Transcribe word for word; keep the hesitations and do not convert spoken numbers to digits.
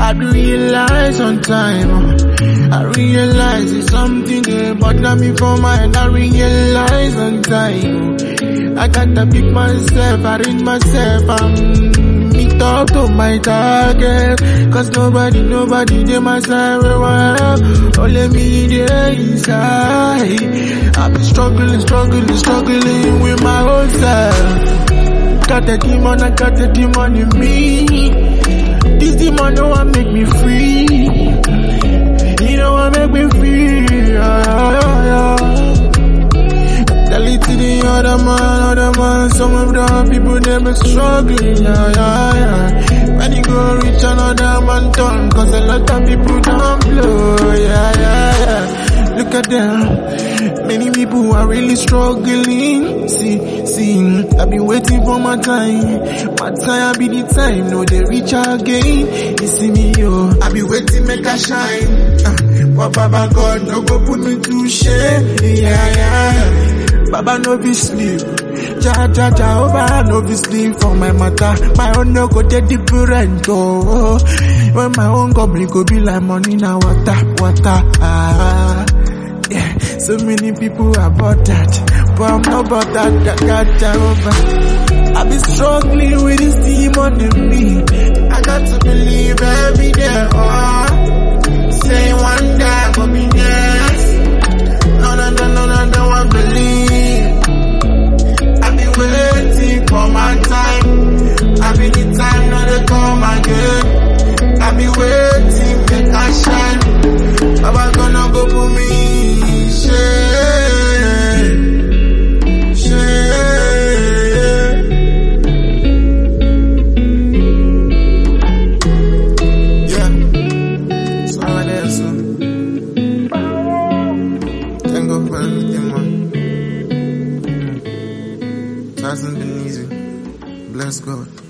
I realize on time. I realize it's something there, but not me for mine. I realize on time. I gotta pick myself, I read myself, I'm meet up to my target. Cause nobody, nobody, they my side, only me there inside. I've been struggling, struggling, struggling with my own self. Got the demon, I got the demon in me. This demon don't want make me free. You know what make me free. Yeah, yeah, yeah. Tell it to the other man, other man. Some of the people they be struggling. Yeah, yeah, yeah. When you go reach another man turn, cause a lot of people don't blow. Yeah, yeah, yeah. Look at them. Many people are really struggling. See, see, I've been waiting for my time. My time be the time, no they reach again. You see me, yo, I be waiting make I shine. Uh, but Baba God no go put me to shame. Yeah, yeah. Baba no be sleep. Ja, ja, ja, over no be sleep for my matter. My own no go get different, oh. When my own go be, go be like money now, water, water, ah. Yeah, so many people about that, but I'm not about that, that got Jehovah. I've been struggling with this demon in me. I got to believe every day, oh. Say one day I will be next. No, no, no, no, no, no, I believe. I've been waiting for my time. I've been the time, now they come again. I've been waiting, make I shine. Baba gonna go for me. It hasn't been easy. Bless God.